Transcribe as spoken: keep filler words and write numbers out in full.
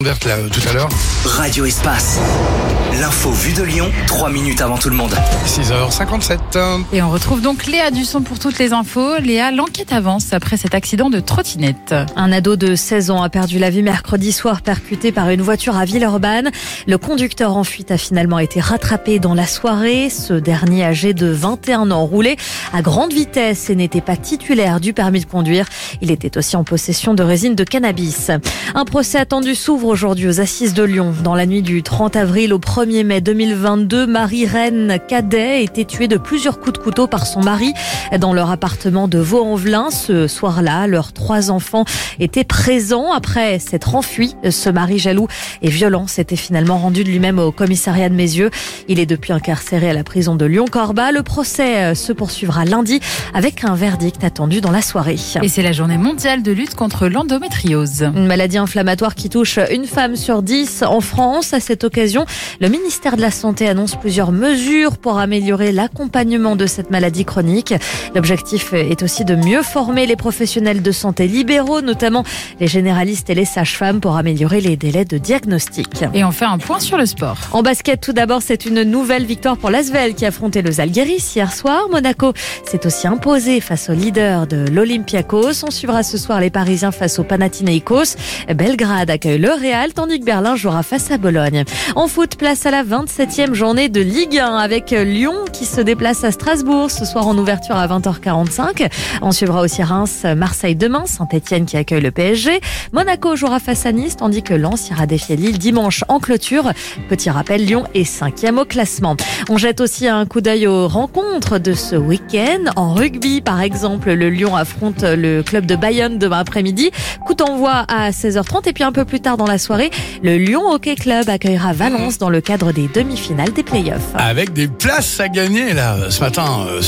Verte là, tout à l'heure. Radio Espace. L'info vue de Lyon, trois minutes avant tout le monde. six heures cinquante-sept. Et on retrouve donc Léa Dusson pour toutes les infos. Léa, l'enquête avance après cet accident de trottinette. Un ado de seize ans a perdu la vie mercredi soir percuté par une voiture à Villeurbanne. Le conducteur en fuite a finalement été rattrapé dans la soirée. Ce dernier, âgé de vingt et un ans, roulait à grande vitesse et n'était pas titulaire du permis de conduire. Il était aussi en possession de résine de cannabis. Un procès attendu s'ouvre aujourd'hui aux Assises de Lyon. Dans la nuit du trente avril au premier mai deux mille vingt-deux, Marie-Reine Cadet a été tuée de plusieurs coups de couteau par son mari dans leur appartement de Vaux-en-Velin. Ce soir-là, leurs trois enfants étaient présents. Après s'être enfui, ce mari jaloux et violent s'était finalement rendu de lui-même au commissariat de Mézieux. Il est depuis incarcéré à la prison de Lyon-Corba. Le procès se poursuivra lundi avec un verdict attendu dans la soirée. Et c'est la journée mondiale de lutte contre l'endométriose. Une maladie inflammatoire qui touche une femme sur dix en France. À cette occasion, le ministère de la Santé annonce plusieurs mesures pour améliorer l'accompagnement de cette maladie chronique. L'objectif est aussi de mieux former les professionnels de santé libéraux, notamment les généralistes et les sages-femmes, pour améliorer les délais de diagnostic. Et on fait un point sur le sport. En basket, tout d'abord, c'est une nouvelle victoire pour l'Asvel qui affrontait le Zalgiris hier soir. Monaco s'est aussi imposé face au leader de l'Olympiakos. On suivra ce soir les Parisiens face au Panathinaikos. Belgrade accueille le Real, tandis que Berlin jouera face à Bologne. En foot, place à la vingt-septième journée de Ligue un avec Lyon qui se déplace à Strasbourg ce soir en ouverture à vingt heures quarante-cinq. On suivra aussi Reims, Marseille demain, Saint-Etienne qui accueille le P S G. Monaco jouera face à Nice, tandis que Lens ira défier Lille dimanche en clôture. Petit rappel, Lyon est cinquième au classement. On jette aussi un coup d'œil aux rencontres de ce week-end. En rugby, par exemple, le Lyon affronte le club de Bayonne demain après-midi. Coup d'envoi à seize heures trente et puis un peu plus tard dans la soirée, le Lyon Hockey Club accueillera Valence dans le cadre des demi-finales des playoffs. Avec des places à gagner là ce matin.